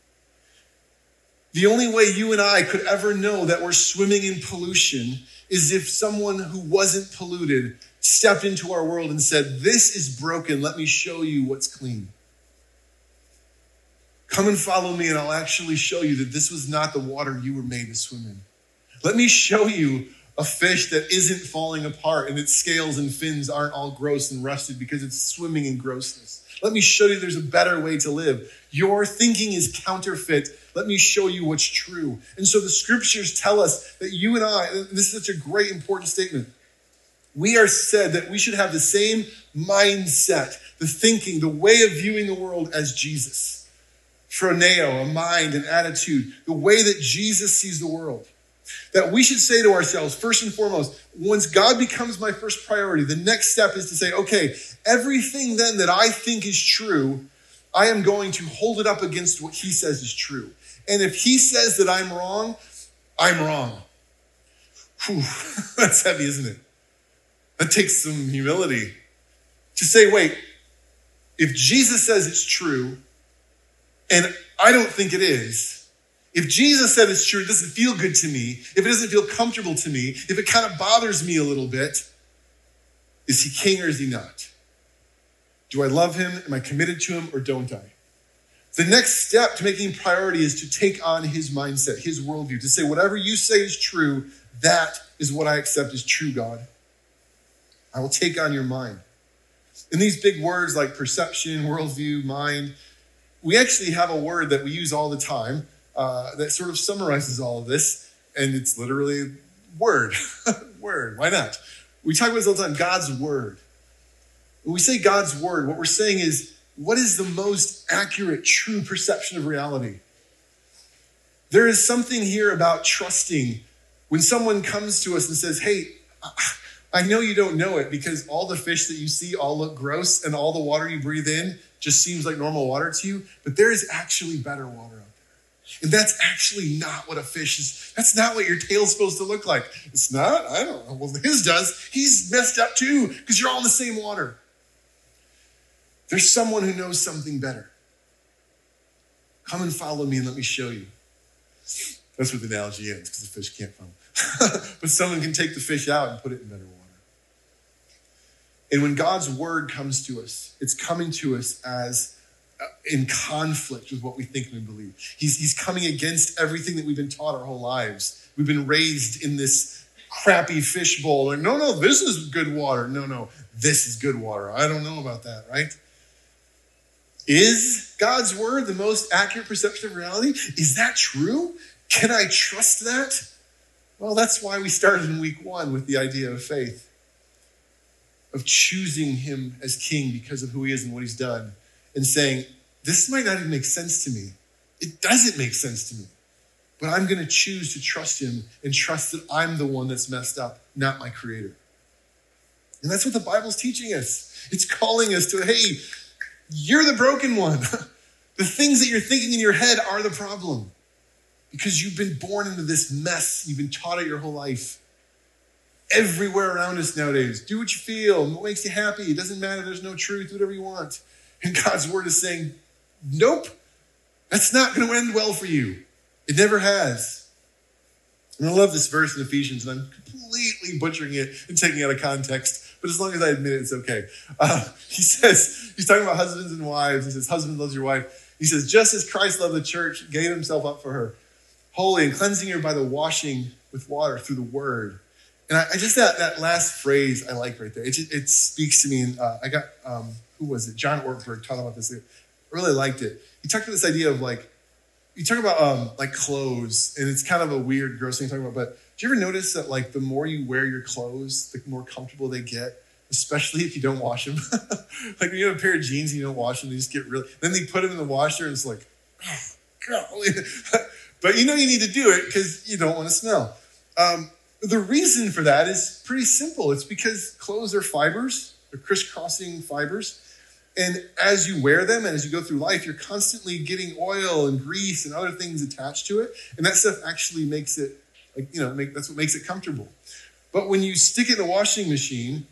The only way you and I could ever know that we're swimming in pollution is if someone who wasn't polluted stepped into our world and said, this is broken, let me show you what's clean. Come and follow me and I'll actually show you that this was not the water you were made to swim in. Let me show you a fish that isn't falling apart and its scales and fins aren't all gross and rusted because it's swimming in grossness. Let me show you there's a better way to live. Your thinking is counterfeit. Let me show you what's true. And so the scriptures tell us that you and I, this is such a great, important statement. We are said that we should have the same mindset, the thinking, the way of viewing the world as Jesus. Phroneo, a mind, an attitude, the way that Jesus sees the world. That we should say to ourselves, first and foremost, once God becomes my first priority, the next step is to say, okay, everything then that I think is true, I am going to hold it up against what he says is true. And if he says that I'm wrong, I'm wrong. Whew, that's heavy, isn't it? That takes some humility. To say, wait, if Jesus says it's true, and I don't think it is, if Jesus said it's true, it doesn't feel good to me, if it doesn't feel comfortable to me, if it kind of bothers me a little bit, is he king or is he not? Do I love him? Am I committed to him or don't I? The next step to making priority is to take on his mindset, his worldview, to say whatever you say is true, that is what I accept as true, God. I will take on your mind. And these big words like perception, worldview, mind, we actually have a word that we use all the time uh, that sort of summarizes all of this. And it's literally word. Word. Why not? We talk about this all the time, God's word. When we say God's word, what we're saying is, what is the most accurate, true perception of reality? There is something here about trusting. When someone comes to us and says, hey, I know you don't know it because all the fish that you see all look gross and all the water you breathe in just seems like normal water to you, but there is actually better water out there. And that's actually not what a fish is. That's not what your tail's supposed to look like. It's not? I don't know. Well, his does. He's messed up too because you're all in the same water. There's someone who knows something better. Come and follow me and let me show you. That's what the analogy ends because the fish can't follow. But someone can take the fish out and put it in better water. And when God's word comes to us, it's coming to us as uh, in conflict with what we think we believe. He's, he's coming against everything that we've been taught our whole lives. We've been raised in this crappy fish bowl. Like, no, no, this is good water. No, no, this is good water. I don't know about that, right? Is God's word the most accurate perception of reality? Is that true? Can I trust that? Well, that's why we started in week one with the idea of faith, of choosing him as king because of who he is and what he's done, and saying, this might not even make sense to me. It doesn't make sense to me. But I'm going to choose to trust him and trust that I'm the one that's messed up, not my creator. And that's what the Bible's teaching us. It's calling us to, hey, you're the broken one. The things that you're thinking in your head are the problem because you've been born into this mess. You've been taught it your whole life. Everywhere around us nowadays, do what you feel, what makes you happy. It doesn't matter. There's no truth. Do whatever you want. And God's word is saying, nope, that's not going to end well for you. It never has. And I love this verse in Ephesians, and I'm completely butchering it and taking it out of context. But as long as I admit it, it's okay. Uh, he says, he's talking about husbands and wives. He says, husband loves your wife. He says, just as Christ loved the church, gave himself up for her, holy and cleansing her by the washing with water through the word. And I, I just, that, that last phrase I like right there. It, just, it speaks to me. And uh, I got, um, who was it? John Ortberg taught about this. I really liked it. He talked about this idea of like, you talk about um, like clothes, and it's kind of a weird, gross thing to talk about, but do you ever notice that like the more you wear your clothes, the more comfortable they get, especially if you don't wash them? Like when you have a pair of jeans and you don't wash them, they just get really, then they put them in the washer and it's like, oh, golly. But you know you need to do it because you don't want to smell. Um, the reason for that is pretty simple. It's because clothes are fibers, they're crisscrossing fibers. And as you wear them and as you go through life, you're constantly getting oil and grease and other things attached to it. And that stuff actually makes it, like, you know, make, that's what makes it comfortable. But when you stick it in a washing machine,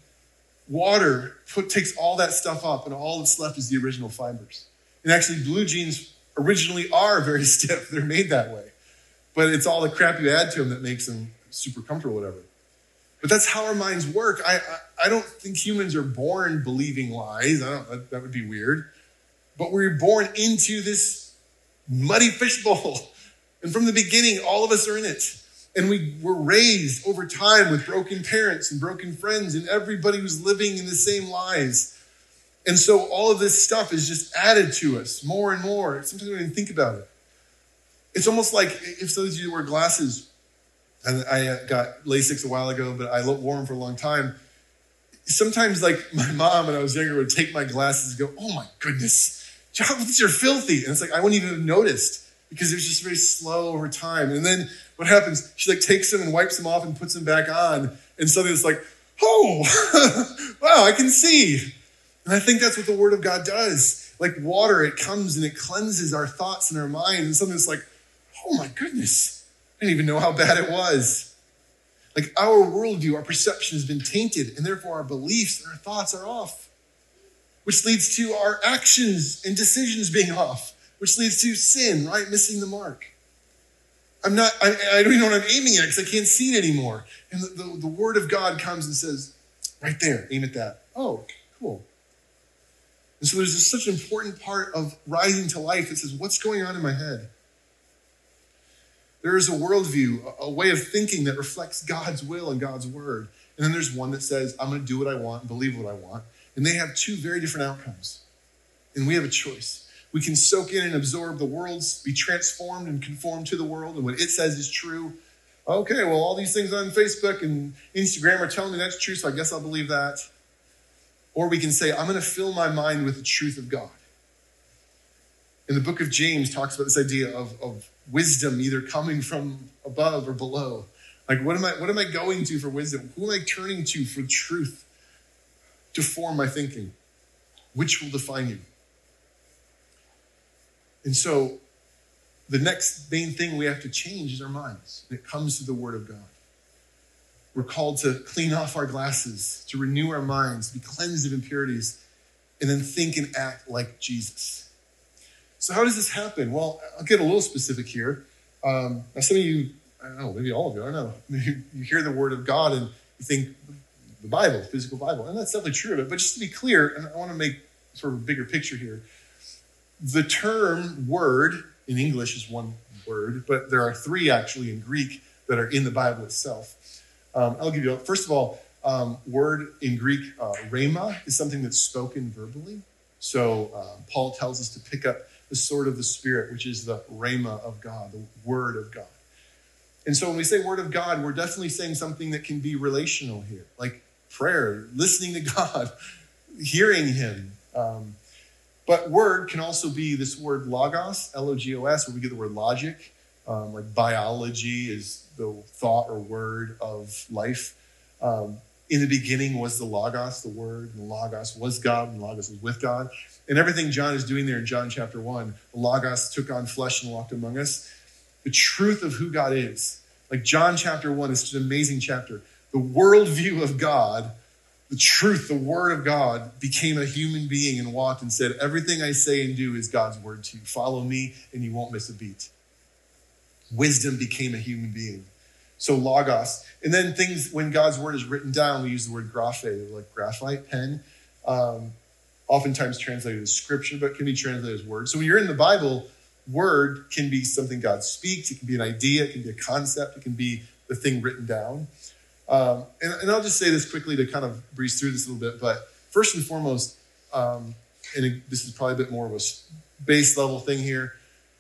water put, takes all that stuff up and all that's left is the original fibers. And actually blue jeans originally are very stiff. They're made that way. But it's all the crap you add to them that makes them super comfortable, whatever. But that's how our minds work. I, I I don't think humans are born believing lies. I don't. That, that would be weird. But we're born into this muddy fishbowl, and from the beginning, all of us are in it. And we were raised over time with broken parents and broken friends, and everybody was living in the same lies. And so all of this stuff is just added to us more and more. Sometimes we don't even think about it. It's almost like if those of you wear glasses. And I got LASIK a while ago, but I wore them for a long time. Sometimes, like, my mom, when I was younger, would take my glasses and go, oh, my goodness, John, these are filthy. And it's like, I wouldn't even have noticed because it was just very slow over time. And then what happens? She, like, takes them and wipes them off and puts them back on. And suddenly it's like, oh, wow, I can see. And I think that's what the Word of God does. Like water, it comes and it cleanses our thoughts and our minds. And something that's like, oh, my goodness. I didn't even know how bad it was. Like our worldview, our perception has been tainted, and therefore our beliefs and our thoughts are off, which leads to our actions and decisions being off, which leads to sin, right? Missing the mark. I'm not, I, I don't even know what I'm aiming at because I can't see it anymore. And the, the, the word of God comes and says, right there, aim at that. Oh, cool. And so there's this such an important part of rising to life that says, what's going on in my head? There is a worldview, a way of thinking that reflects God's will and God's word. And then there's one that says, I'm going to do what I want and believe what I want. And they have two very different outcomes. And we have a choice. We can soak in and absorb the world, be transformed and conform to the world, and what it says is true. Okay, well, all these things on Facebook and Instagram are telling me that's true, so I guess I'll believe that. Or we can say, I'm going to fill my mind with the truth of God. And the book of James talks about this idea of, of wisdom either coming from above or below. Like, what am I, what am I going to for wisdom? Who am I turning to for truth to form my thinking? Which will define you? And so the next main thing we have to change is our minds. And it comes to the word of God. We're called to clean off our glasses, to renew our minds, be cleansed of impurities, and then think and act like Jesus. So how does this happen? Well, I'll get a little specific here. Um, now some of you, I don't know, maybe all of you, I don't know. You, you hear the word of God and you think the Bible, physical Bible. And that's definitely true of it. But just to be clear, and I want to make sort of a bigger picture here. The term word in English is one word, but there are three actually in Greek that are in the Bible itself. Um, I'll give you, first of all, um, word in Greek, uh, rhema, is something that's spoken verbally. So uh, Paul tells us to pick up the sword of the Spirit, which is the rhema of God, the word of God. And so when we say word of God, we're definitely saying something that can be relational here, like prayer, listening to God, hearing him. Um, but word can also be this word logos, L O G O S, where we get the word logic. Um, like biology is the thought or word of life. Um, in the beginning was the Logos, the word, and the Logos was God, and the Logos was with God. And everything John is doing there in John chapter one, the Logos took on flesh and walked among us. The truth of who God is. Like John chapter one is just an amazing chapter. The worldview of God, the truth, the word of God became a human being and walked and said, everything I say and do is God's word to you. Follow me and you won't miss a beat. Wisdom became a human being. So Logos. And then things, when God's word is written down, we use the word graphe, like graphite, pen. Um, oftentimes translated as scripture, but can be translated as word. So when you're in the Bible, word can be something God speaks. It can be an idea. It can be a concept. It can be the thing written down. Um, and, and I'll just say this quickly to kind of breeze through this a little bit. But first and foremost, um, and this is probably a bit more of a base level thing here,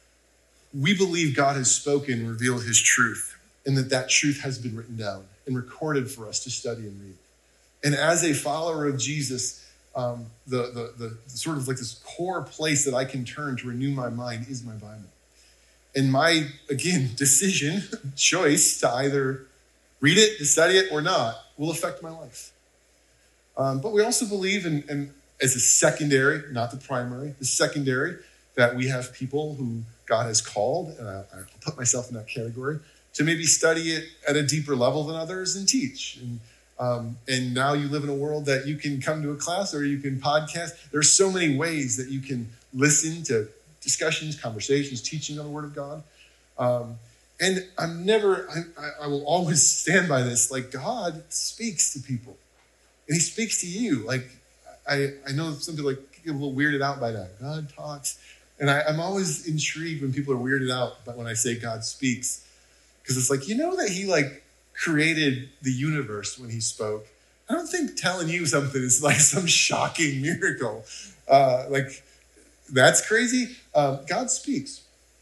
we believe God has spoken and revealed his truth, and that that truth has been written down and recorded for us to study and read. And as a follower of Jesus, um, the, the, the, the sort of like this core place that I can turn to renew my mind is my Bible. And my, again, decision, choice to either read it, to study it, or not will affect my life. Um, but we also believe in, in, as a secondary, not the primary, the secondary, that we have people who God has called, and I, I put myself in that category, to maybe study it at a deeper level than others and teach. And, um, and now you live in a world that you can come to a class or you can podcast. There's so many ways that you can listen to discussions, conversations, teaching on the Word of God. Um, and I'm never, I, I will always stand by this, like God speaks to people. And he speaks to you. Like, I, I know some people like get a little weirded out by that. God talks. And I, I'm always intrigued when people are weirded out but when I say God speaks. Because it's like, you know that he like created the universe when he spoke. I don't think telling you something is like some shocking miracle. Uh, like, that's crazy. Um, God speaks.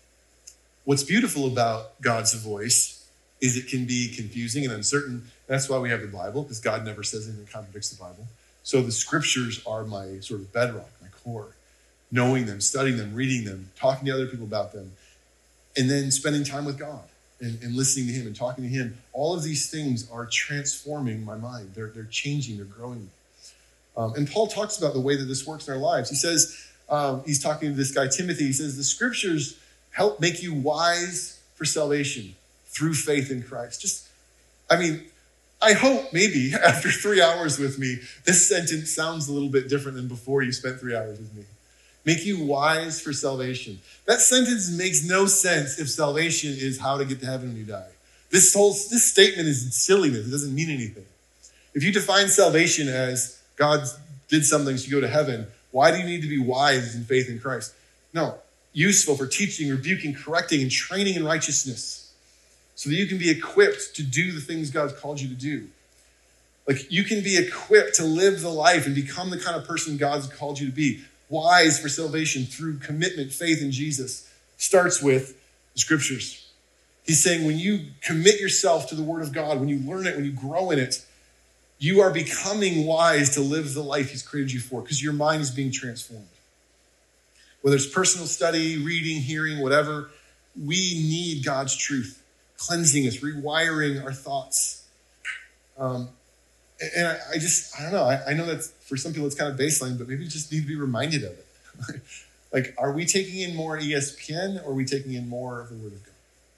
What's beautiful about God's voice is it can be confusing and uncertain. That's why we have the Bible, because God never says anything that contradicts the Bible. So the scriptures are my sort of bedrock, my core. Knowing them, studying them, reading them, talking to other people about them, and then spending time with God and, and listening to him and talking to him. All of these things are transforming my mind. They're, they're changing, they're growing. Um, and Paul talks about the way that this works in our lives. He says, um, he's talking to this guy, Timothy. He says, the scriptures help make you wise for salvation through faith in Christ. Just, I mean, I hope maybe after three hours with me, this sentence sounds a little bit different than before you spent three hours with me. Make you wise for salvation. That sentence makes no sense if salvation is how to get to heaven when you die. This whole this statement is silliness. It doesn't mean anything. If you define salvation as God did something so you go to heaven, why do you need to be wise in faith in Christ? No, useful for teaching, rebuking, correcting, and training in righteousness so that you can be equipped to do the things God's called you to do. Like, you can be equipped to live the life and become the kind of person God's called you to be. Wise for salvation through commitment, faith in Jesus. Starts with the scriptures. He's saying when you commit yourself to the Word of God, when you learn it, when you grow in it, you are becoming wise to live the life he's created you for, because your mind is being transformed. Whether it's personal study, reading, hearing, whatever, we need God's truth, cleansing us, rewiring our thoughts. Um, and I, I just, I don't know, I, I know that for some people it's kind of baseline, but maybe you just need to be reminded of it. Like, are we taking in more E S P N or are we taking in more of the Word of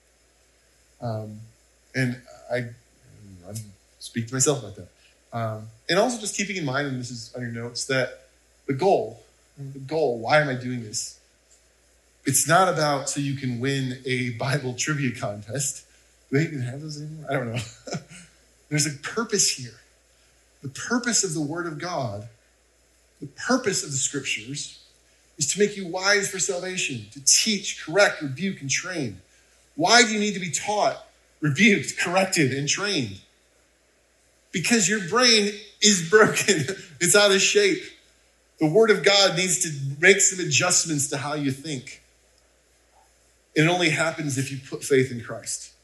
God? Um, and I, I speak to myself about that. Um, and also just keeping in mind, and this is on your notes, that the goal, the goal, why am I doing this? It's not about so you can win a Bible trivia contest. Do they even have those anymore? I don't know. There's a purpose here. The purpose of the Word of God, the purpose of the scriptures, is to make you wise for salvation, to teach, correct, rebuke, and train. Why do you need to be taught, rebuked, corrected, and trained? Because your brain is broken. It's out of shape. The Word of God needs to make some adjustments to how you think. And it only happens if you put faith in Christ.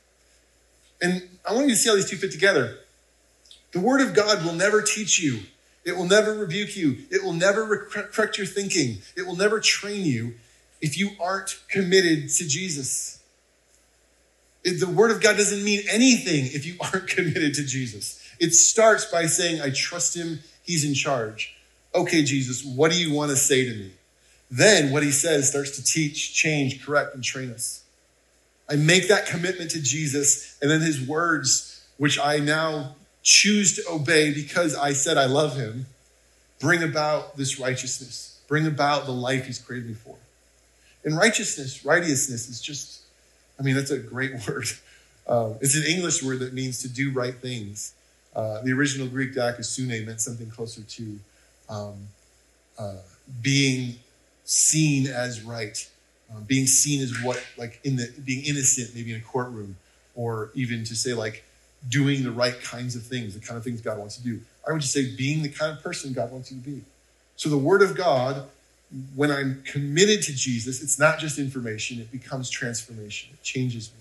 And I want you to see how these two fit together. The Word of God will never teach you. It will never rebuke you. It will never correct your thinking. It will never train you if you aren't committed to Jesus. It, the word of God doesn't mean anything if you aren't committed to Jesus. It starts by saying, I trust him. He's in charge. Okay, Jesus, what do you want to say to me? Then what he says starts to teach, change, correct, and train us. I make that commitment to Jesus, and then his words, which I now choose to obey because I said I love him, bring about this righteousness, bring about the life he's created me for. And righteousness, righteousness is just, I mean, that's a great word. Uh, it's an English word that means to do right things. Uh, the original Greek dikaiosune meant something closer to um, uh, being seen as right, uh, being seen as what, like in the being innocent, maybe in a courtroom, or even to say like doing the right kinds of things, the kind of things God wants to do. I would just say being the kind of person God wants you to be. So the Word of God, when I'm committed to Jesus, it's not just information; it becomes transformation. It changes me.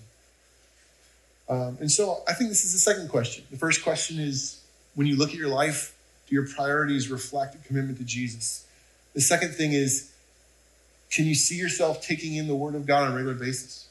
Um, and so I think this is the second question. The first question is, when you look at your life, do your priorities reflect a commitment to Jesus? The second thing is, can you see yourself taking in the Word of God on a regular basis?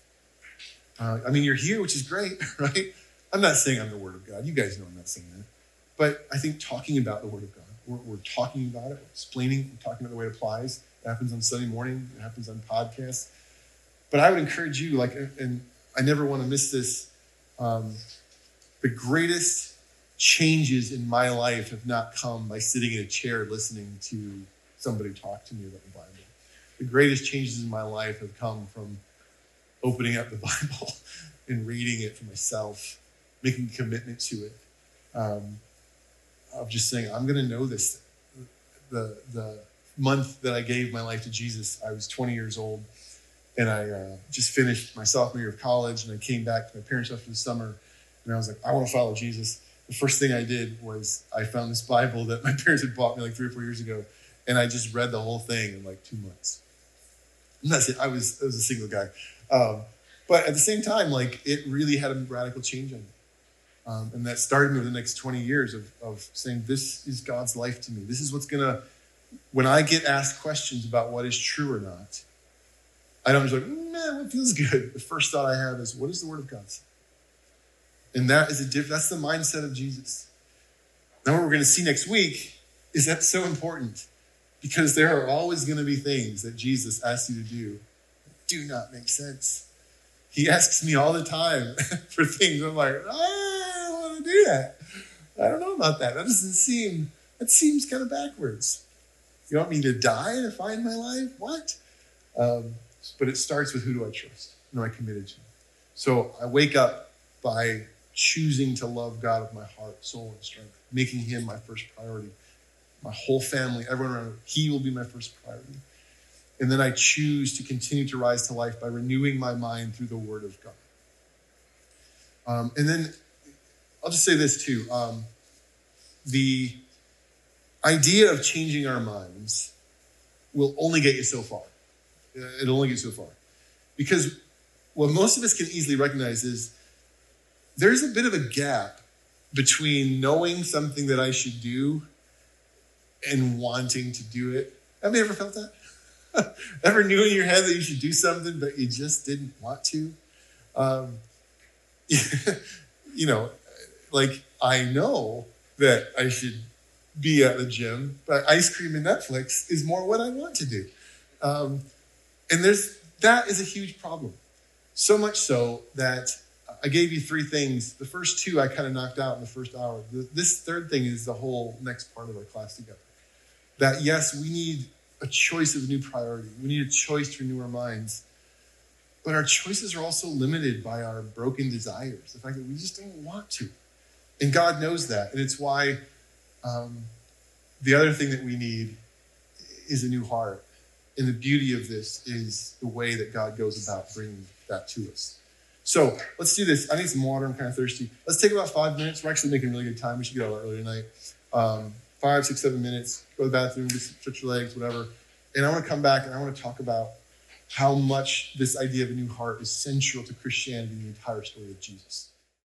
Uh, I mean, you're here, which is great, right? I'm not saying I'm the Word of God. You guys know I'm not saying that. But I think talking about the Word of God, we're, we're talking about it, we're explaining, we're talking about the way it applies. It happens on Sunday morning. It happens on podcasts. But I would encourage you, like, and I never want to miss this, um, the greatest changes in my life have not come by sitting in a chair listening to somebody talk to me about the Bible. The greatest changes in my life have come from opening up the Bible and reading it for myself, making a commitment to it. Um, of just saying, I'm going to know this. The, the month that I gave my life to Jesus, I was twenty years old, and I uh, just finished my sophomore year of college, and I came back to my parents after the summer, and I was like, I want to follow Jesus. The first thing I did was I found this Bible that my parents had bought me like three or four years ago, and I just read the whole thing in like two months. And that's it. I was, I was a single guy. Um, but at the same time, like, it really had a radical change on me. Um, and that started me over the next twenty years of, of saying, this is God's life to me. This is what's going to, when I get asked questions about what is true or not, I don't just like, man, what feels good? The first thought I have is, what does the Word of God say? And that is a diff- that's the mindset of Jesus. Now, what we're going to see next week is that's so important, because there are always going to be things that Jesus asks you to do that do not make sense. He asks me all the time for things. I'm like, I don't want to do that. I don't know about that. That doesn't seem, that seems kind of backwards. You want me to die to find my life? What? Um, but it starts with, who do I trust? Who am I committed to? So I wake up by choosing to love God with my heart, soul, and strength, making him my first priority. My whole family, everyone around me, he will be my first priority. And then I choose to continue to rise to life by renewing my mind through the Word of God. Um, and then I'll just say this too. Um, the idea of changing our minds will only get you so far. It'll only get you so far. Because what most of us can easily recognize is there's a bit of a gap between knowing something that I should do and wanting to do it. Have you ever felt that? Ever knew in your head that you should do something, but you just didn't want to? Um, you know, like, I know that I should be at the gym, but ice cream and Netflix is more what I want to do. Um, and there's that is a huge problem. So much so that I gave you three things. The first two I kind of knocked out in the first hour. This third thing is the whole next part of our class together. That yes, we need a choice of a new priority. We need a choice to renew our minds. But our choices are also limited by our broken desires, the fact that we just don't want to. And God knows that. And it's why um, the other thing that we need is a new heart. And the beauty of this is the way that God goes about bringing that to us. So let's do this. I need some water. I'm kind of thirsty. Let's take about five minutes. We're actually making really good time. We should get out early tonight. Um, five, six, seven minutes. Go to the bathroom, just stretch your legs, whatever. And I want to come back and I want to talk about how much this idea of a new heart is central to Christianity and the entire story of Jesus.